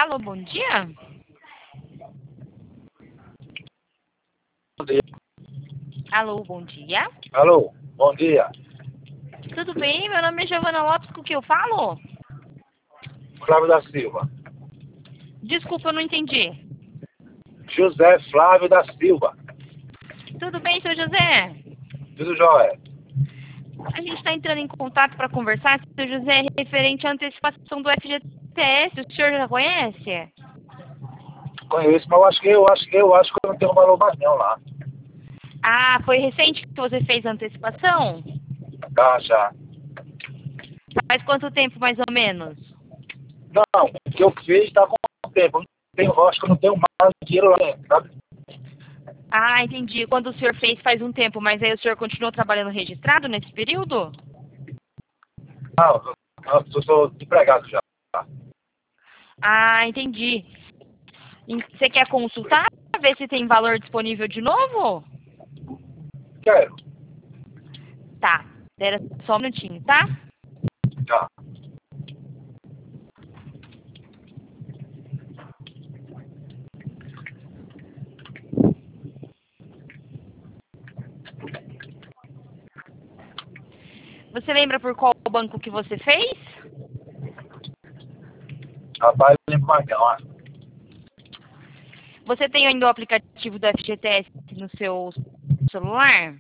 Alô, bom dia? Bom dia. Alô, bom dia? Alô, bom dia. Tudo bem? Meu nome é Giovana Lopes, com que eu falo? Flávio da Silva. Desculpa, eu não entendi. José Flávio da Silva. Tudo bem, seu José? Tudo jóia? A gente está entrando em contato para conversar, seu José, referente à antecipação do FGTS. O senhor já conhece? Conheço, mas eu acho que eu não tenho valor mais não lá. Ah, foi recente que você fez a antecipação? Tá, já. Faz quanto tempo, mais ou menos? Não, o que eu fiz tá com tempo. Eu acho que eu não tenho mais dinheiro lá dentro, sabe? Ah, entendi. Quando o senhor fez faz um tempo, mas aí o senhor continuou trabalhando registrado nesse período? Não, eu sou empregado já. Ah, entendi. Você quer consultar, ver se tem valor disponível de novo? Quero. Tá. Espera só um minutinho, tá? Já. Você lembra por qual banco que você fez? Rapaz, eu lembro mais não. Ó. Você tem ainda o aplicativo do FGTS no seu celular?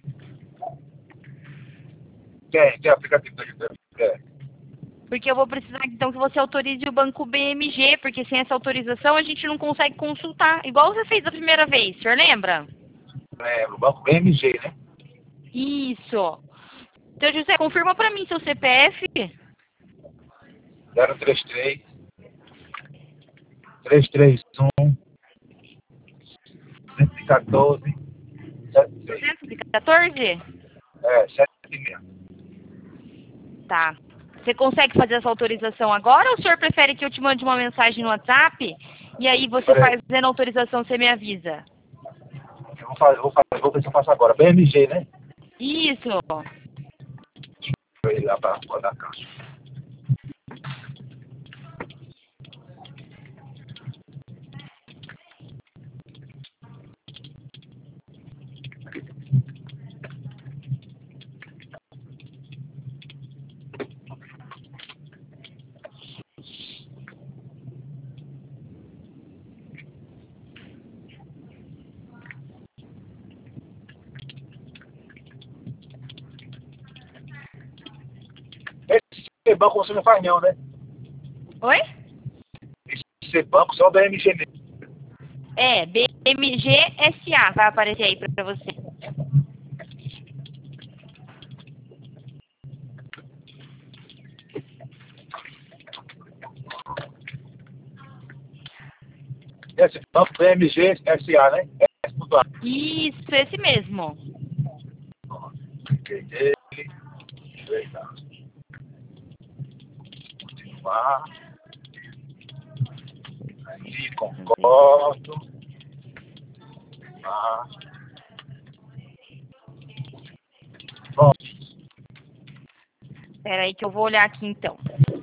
Tem aplicativo da YouTube. Porque eu vou precisar então que você autorize o banco BMG, porque sem essa autorização a gente não consegue consultar. Igual você fez a primeira vez, o senhor lembra? Lembro, Banco BMG, né? Isso. Então, José, confirma pra mim seu CPF. 033 331 114 76. 214? É, 76. Tá. Você consegue fazer essa autorização agora ou o senhor prefere que eu te mande uma mensagem no WhatsApp e aí você Peraí, fazendo a autorização você me avisa? vou ver se eu faço agora. BMG, né? Isso. Vou ir lá para fora da caixa. Esse banco você não faz não, né? Oi? Esse banco só o BMG mesmo. É, BMG SA vai aparecer aí pra você. Esse banco BMG SA, né? S.A. Isso, esse mesmo. Ele, eita, continuar. Aí, concordo. Ah, bom, Espera aí que eu vou olhar aqui então.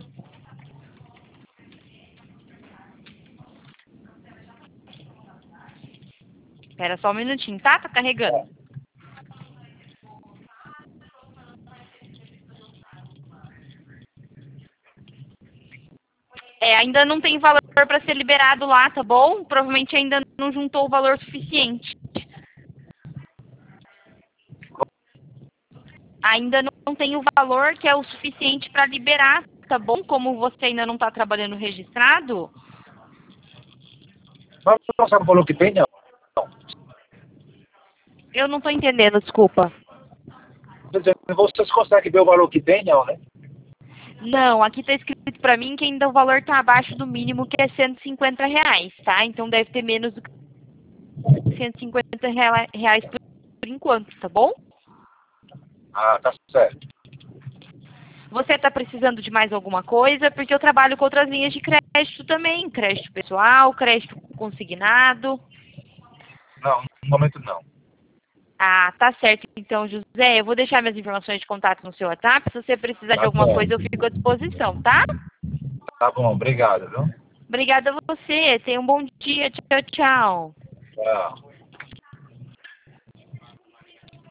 Espera só um minutinho, tá? Tá carregando. É, ainda não tem valor para ser liberado lá, tá bom? Provavelmente ainda não juntou o valor suficiente. Ainda não tem o valor que é o suficiente para liberar, tá bom? Como você ainda não está trabalhando registrado, mas não sabe o valor que tem, não. eu não estou entendendo, desculpa. Quer dizer, vocês conseguem ver o valor que tem, não, né? Não, aqui está escrito para mim que ainda o valor está abaixo do mínimo, que é R$ 150, tá? Então deve ter menos do que R$ 150 por enquanto, tá bom? Ah, tá certo. Você está precisando de mais alguma coisa? Porque eu trabalho com outras linhas de crédito também, crédito pessoal, crédito consignado. Não, no momento não. Ah, tá certo. Então, José, eu vou deixar minhas informações de contato no seu WhatsApp. Se você precisar de Tá alguma coisa, eu certo. fico à disposição, tá? Tá bom, obrigado, viu? Obrigada a você. Tenha um bom dia. Tchau, tchau. Tchau.